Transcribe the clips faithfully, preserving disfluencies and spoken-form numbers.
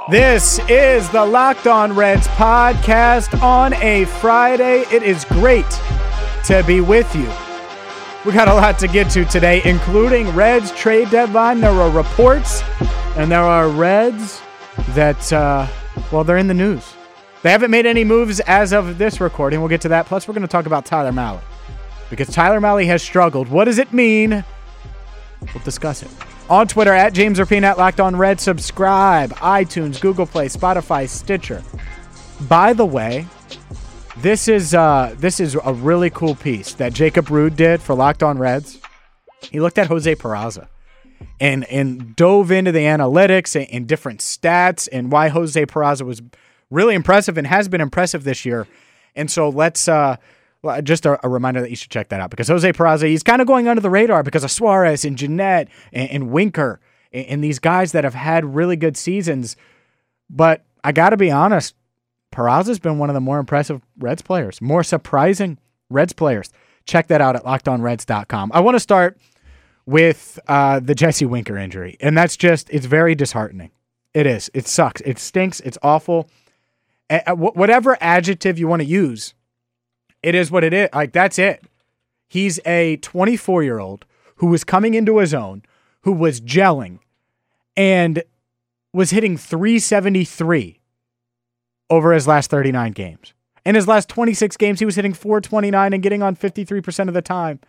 This is the Locked On Reds podcast on a Friday. It is great to be with you. We got a lot to get to today, including Reds trade deadline. There are reports, and there are Reds that, uh, well, they're in the news. They haven't made any moves as of this recording. We'll get to that. Plus, we're going to talk about Tyler Mahle, because Tyler Mahle has struggled. What does it mean? We'll discuss it. On Twitter, at James Rapien, at Locked On Red. Subscribe, iTunes, Google Play, Spotify, Stitcher. By the way, this is uh, this is a really cool piece that Jacob Rude did for Locked On Reds. He looked at Jose Peraza and, and dove into the analytics and, and different stats and why Jose Peraza was really impressive and has been impressive this year. And so let's... Uh, Well, just a, a reminder that you should check that out, because Jose Peraza, he's kind of going under the radar because of Suarez and Jeanette and, and Winker and, and these guys that have had really good seasons. But I got to be honest, Peraza's been one of the more impressive Reds players, more surprising Reds players. Check that out at locked on reds dot com. I want to start with uh, the Jesse Winker injury, and that's just, it's very disheartening. It is. It sucks. It stinks. It's awful. Uh, whatever adjective you want to use, it is what it is. Like, that's it. He's a twenty-four-year-old who was coming into his own, who was gelling, and was hitting three seventy-three over his last thirty-nine games. In his last twenty-six games, he was hitting four twenty-nine and getting on fifty-three percent of the time.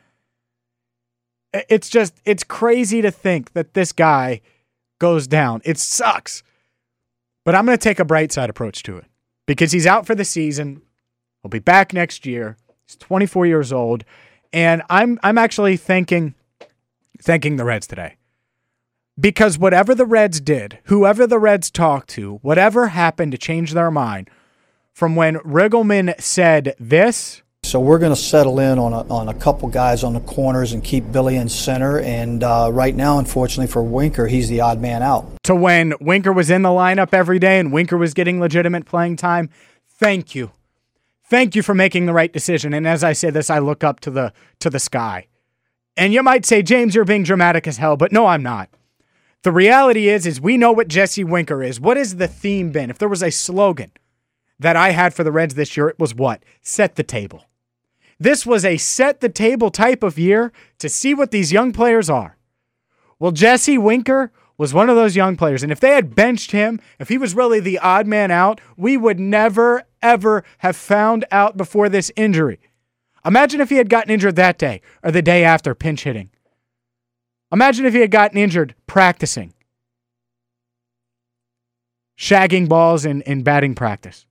It's just, it's crazy to think that this guy goes down. It sucks. But I'm going to take a bright side approach to it, because he's out for the season. He'll be back next year. He's twenty-four years old. And I'm I'm actually thanking, thanking the Reds today. Because whatever the Reds did, whoever the Reds talked to, whatever happened to change their mind from when Riggleman said this. So we're going to settle in on a, on a couple guys on the corners and keep Billy in center. And uh, right now, unfortunately for Winker, he's the odd man out. To when Winker was in the lineup every day and Winker was getting legitimate playing time. Thank you. Thank you for making the right decision. And as I say this, I look up to the to the sky. And you might say, James, you're being dramatic as hell, but no, I'm not. The reality is, is we know what Jesse Winker is. What has the theme been? If there was a slogan that I had for the Reds this year, it was what? Set the table. This was a set the table type of year to see what these young players are. Well, Jesse Winker was one of those young players. And if they had benched him, if he was really the odd man out, we would never, ever have found out before this injury. Imagine if he had gotten injured that day or the day after pinch hitting. Imagine if he had gotten injured practicing, shagging balls in, in batting practice.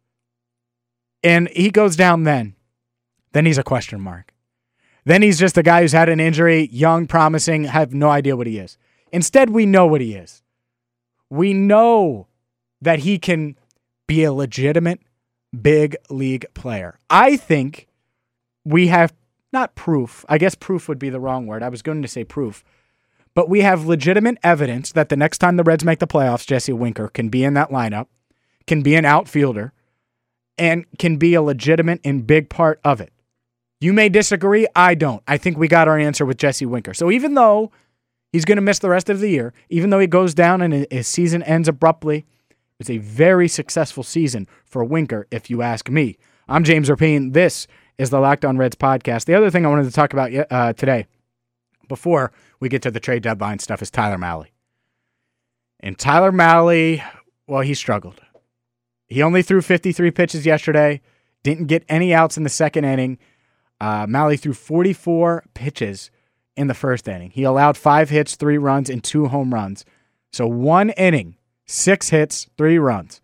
And he goes down then. Then he's a question mark. Then he's just a guy who's had an injury, young, promising, have no idea what he is. Instead, we know what he is. We know that he can be a legitimate big league player. I think we have, not proof, I guess proof would be the wrong word. I was going to say proof. But we have legitimate evidence that the next time the Reds make the playoffs, Jesse Winker can be in that lineup, can be an outfielder, and can be a legitimate and big part of it. You may disagree. I don't. I think we got our answer with Jesse Winker. So even though he's going to miss the rest of the year, even though he goes down and his season ends abruptly, it's a very successful season for Winker, if you ask me. I'm James Rapien. This is the Locked On Reds podcast. The other thing I wanted to talk about uh, today, before we get to the trade deadline stuff, is Tyler Mahle. And Tyler Mahle, well, he struggled. He only threw fifty-three pitches yesterday, didn't get any outs in the second inning. Uh, Mahle threw forty-four pitches in the first inning. He allowed five hits, three runs, and two home runs. So one inning, six hits, three runs.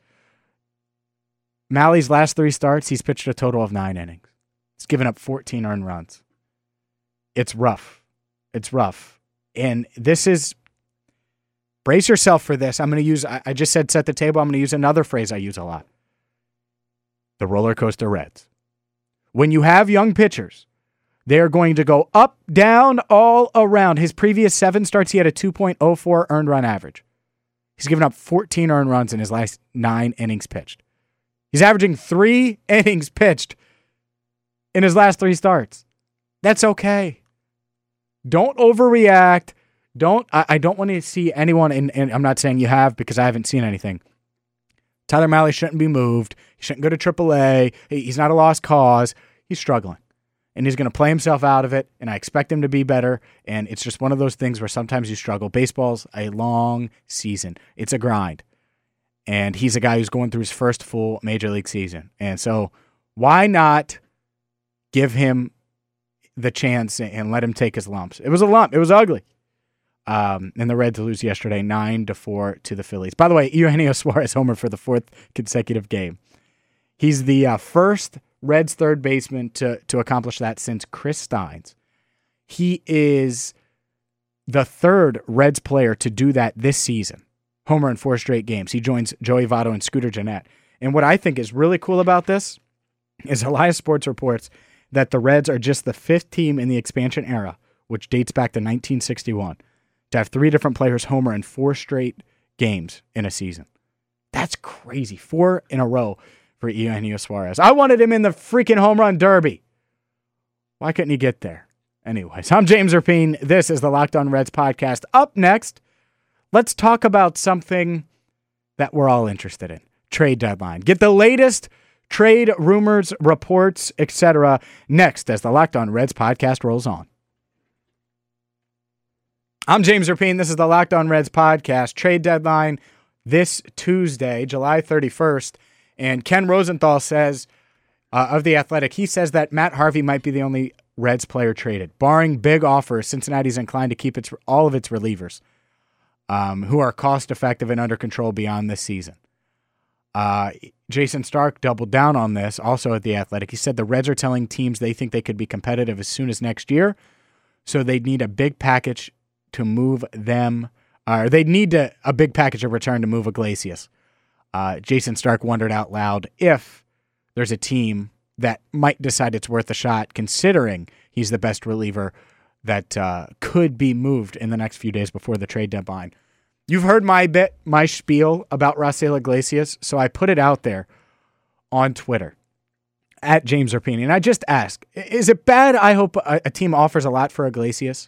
Mahle's last three starts, he's pitched a total of nine innings. He's given up fourteen earned runs. It's rough. It's rough. And this is, brace yourself for this. I'm going to use, I just said set the table. I'm going to use another phrase I use a lot. The roller coaster Reds. When you have young pitchers, they're going to go up, down, all around. His previous seven starts, he had a two point oh four earned run average. He's given up fourteen earned runs in his last nine innings pitched. He's averaging three innings pitched in his last three starts. That's okay. Don't overreact. Don't. I, I don't want to see anyone, and, and I'm not saying you have because I haven't seen anything. Tyler Mahle shouldn't be moved. He shouldn't go to triple A. He's not a lost cause. He's struggling. And he's going to play himself out of it, and I expect him to be better. And it's just one of those things where sometimes you struggle. Baseball's a long season. It's a grind. And he's a guy who's going through his first full major league season. And so why not give him the chance and let him take his lumps? It was a lump. It was ugly. Um, and the Reds lose yesterday nine to four to the Phillies. By the way, Eugenio Suarez homer for the fourth consecutive game. He's the uh, first Reds third baseman to, to accomplish that since Chris Steins. He is the third Reds player to do that this season. Homer in four straight games. He joins Joey Votto and Scooter Gennett. And what I think is really cool about this is Elias Sports reports that the Reds are just the fifth team in the expansion era, which dates back to nineteen sixty-one, to have three different players homer in four straight games in a season. That's crazy. Four in a row for Eugenio Suarez. I wanted him in the freaking home run derby. Why couldn't he get there? Anyways, I'm James Rapien. This is the Locked On Reds podcast. Up next, let's talk about something that we're all interested in. Trade deadline. Get the latest trade rumors, reports, et cetera next as the Locked On Reds podcast rolls on. I'm James Rapien. This is the Locked On Reds podcast. Trade deadline this Tuesday, July thirty-first. And Ken Rosenthal says, uh, of The Athletic, he says that Matt Harvey might be the only Reds player traded. Barring big offers, Cincinnati's inclined to keep its all of its relievers, um, who are cost-effective and under control beyond this season. Uh, Jason Stark doubled down on this, also at The Athletic. He said the Reds are telling teams they think they could be competitive as soon as next year, so they'd need a big package to move them, or they'd need to, a big package of return to move Iglesias. Uh, Jason Stark wondered out loud if there's a team that might decide it's worth a shot, considering he's the best reliever that uh, could be moved in the next few days before the trade deadline. You've heard my bit, my spiel about Raisel Iglesias, so I put it out there on Twitter at James Rapien, and I just ask: is it bad? I hope a, a team offers a lot for Iglesias,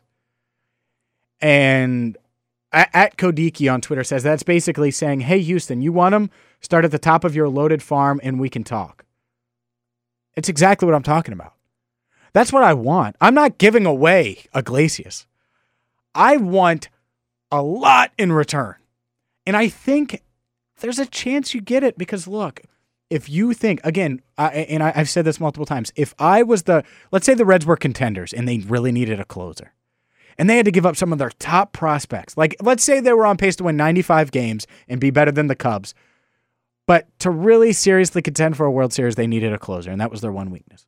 and at Kodiki on Twitter says that's basically saying, hey, Houston, you want him? Start at the top of your loaded farm and we can talk. It's exactly what I'm talking about. That's what I want. I'm not giving away Iglesias. I want a lot in return. And I think there's a chance you get it because, look, if you think, again, I, and I, I've said this multiple times, if I was the, let's say the Reds were contenders and they really needed a closer, and they had to give up some of their top prospects. Like, let's say they were on pace to win ninety-five games and be better than the Cubs. But to really seriously contend for a World Series, they needed a closer, and that was their one weakness.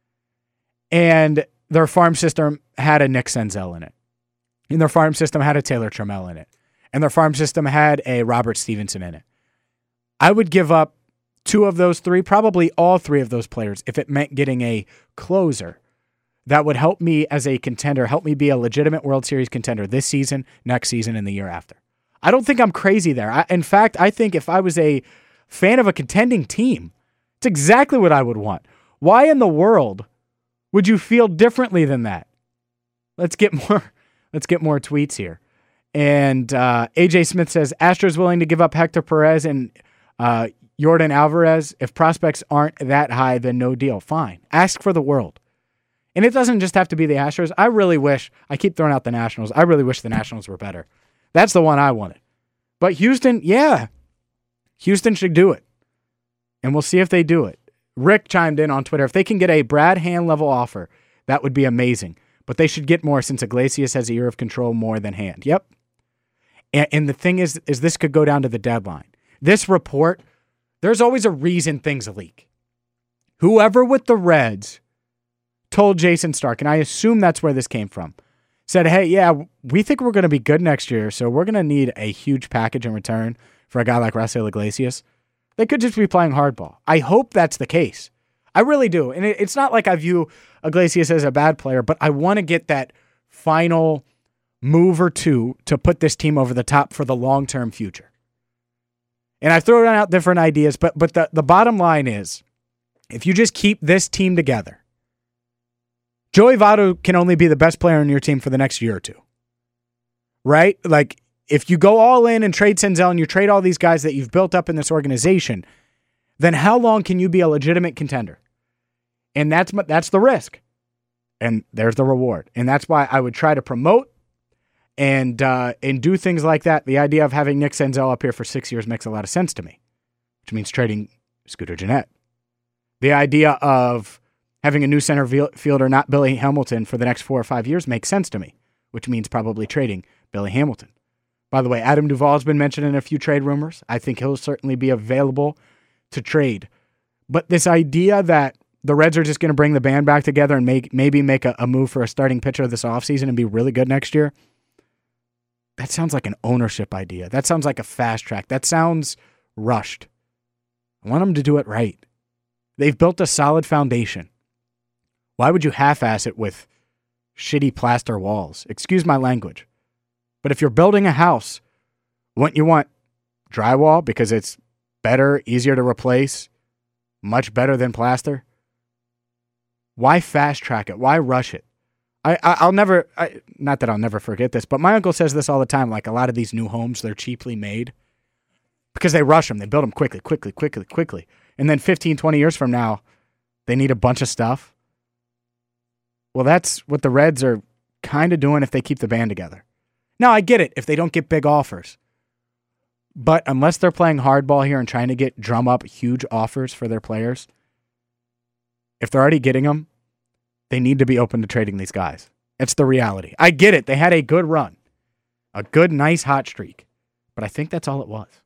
And their farm system had a Nick Senzel in it. And their farm system had a Taylor Trammell in it. And their farm system had a Robert Stevenson in it. I would give up two of those three, probably all three of those players, if it meant getting a closer that would help me as a contender, help me be a legitimate World Series contender this season, next season, and the year after. I don't think I'm crazy there. I, in fact, I think if I was a fan of a contending team, it's exactly what I would want. Why in the world would you feel differently than that? Let's get more. Let's get more tweets here. And uh, A J Smith says Astros willing to give up Hector Perez and uh, Yordan Alvarez. If prospects aren't that high, then no deal. Fine. Ask for the world. And it doesn't just have to be the Astros. I really wish, I keep throwing out the Nationals. I really wish the Nationals were better. That's the one I wanted. But Houston, yeah. Houston should do it. And we'll see if they do it. Rick chimed in on Twitter. If they can get a Brad Hand level offer, that would be amazing. But they should get more since Iglesias has a year of control more than Hand. Yep. And, and the thing is, is this could go down to the deadline. This report, there's always a reason things leak. Whoever with the Reds told Jason Stark, and I assume that's where this came from, said, hey, yeah, we think we're going to be good next year, so we're going to need a huge package in return for a guy like Raisel Iglesias. They could just be playing hardball. I hope that's the case. I really do. And it, it's not like I view Iglesias as a bad player, but I want to get that final move or two to put this team over the top for the long-term future. And I've thrown out different ideas, but but the, the bottom line is, if you just keep this team together, Joey Votto can only be the best player on your team for the next year or two. Right? Like, if you go all in and trade Senzel and you trade all these guys that you've built up in this organization, then how long can you be a legitimate contender? And that's that's the risk. And there's the reward. And that's why I would try to promote and uh, and do things like that. The idea of having Nick Senzel up here for six years makes a lot of sense to me, which means trading Scooter Gennett. The idea of having a new center fielder, not Billy Hamilton, for the next four or five years makes sense to me, which means probably trading Billy Hamilton. By the way, Adam Duvall's been mentioned in a few trade rumors. I think he'll certainly be available to trade. But this idea that the Reds are just going to bring the band back together and make maybe make a, a move for a starting pitcher this offseason and be really good next year, that sounds like an ownership idea. That sounds like a fast track. That sounds rushed. I want them to do it right. They've built a solid foundation. Why would you half-ass it with shitty plaster walls? Excuse my language. But if you're building a house, wouldn't you want drywall because it's better, easier to replace, much better than plaster? Why fast track it? Why rush it? I, I, I'll never, I, not that I'll never forget this, but my uncle says this all the time, like a lot of these new homes, they're cheaply made because they rush them. They build them quickly, quickly, quickly, quickly. And then fifteen, twenty years from now, they need a bunch of stuff. Well, that's what the Reds are kind of doing if they keep the band together. Now, I get it if they don't get big offers. But unless they're playing hardball here and trying to get drum up huge offers for their players, if they're already getting them, they need to be open to trading these guys. It's the reality. I get it. They had a good run, a good, nice hot streak. But I think that's all it was.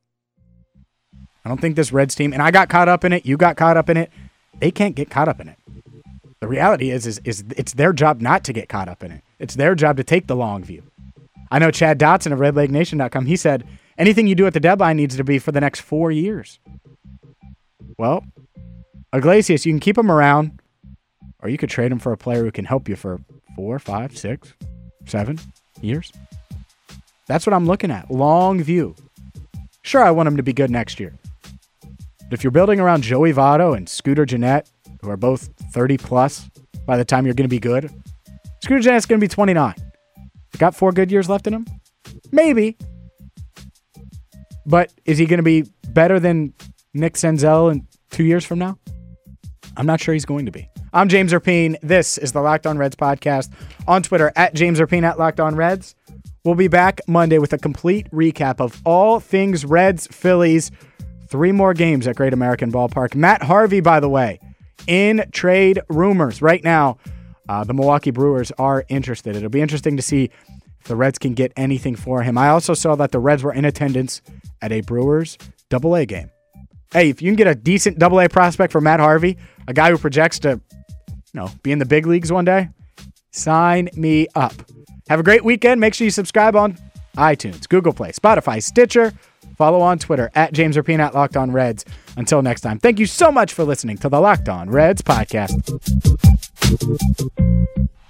I don't think this Reds team, and I got caught up in it, you got caught up in it, they can't get caught up in it. The reality is, is, is it's their job not to get caught up in it. It's their job to take the long view. I know Chad Dotson of red leg nation dot com, he said, anything you do at the deadline needs to be for the next four years. Well, Iglesias, you can keep him around, or you could trade him for a player who can help you for four, five, six, seven years. That's what I'm looking at. Long view. Sure, I want him to be good next year. But if you're building around Joey Votto and Scooter Gennett, who are both thirty plus by the time you're going to be good, Scooter Gennett's going to be twenty-nine. Got four good years left in him? Maybe. But is he going to be better than Nick Senzel in two years from now? I'm not sure he's going to be. I'm James Erpine. This is the Locked On Reds podcast. On Twitter, at James Erpine, at Locked On Reds. We'll be back Monday with a complete recap of all things Reds, Phillies. Three more games at Great American Ballpark. Matt Harvey, by the way, in trade rumors right now. Uh, the Milwaukee Brewers are interested. It'll be interesting to see if the Reds can get anything for him. I also saw that the Reds were in attendance at a Brewers double A game. Hey, if you can get a decent double A prospect for Matt Harvey, a guy who projects to, you know, be in the big leagues one day, sign me up. Have a great weekend. Make sure you subscribe on iTunes, Google Play, Spotify, Stitcher. Follow on Twitter, at James Erpine, at Locked On Reds. Until next time, thank you so much for listening to the Locked On Reds podcast.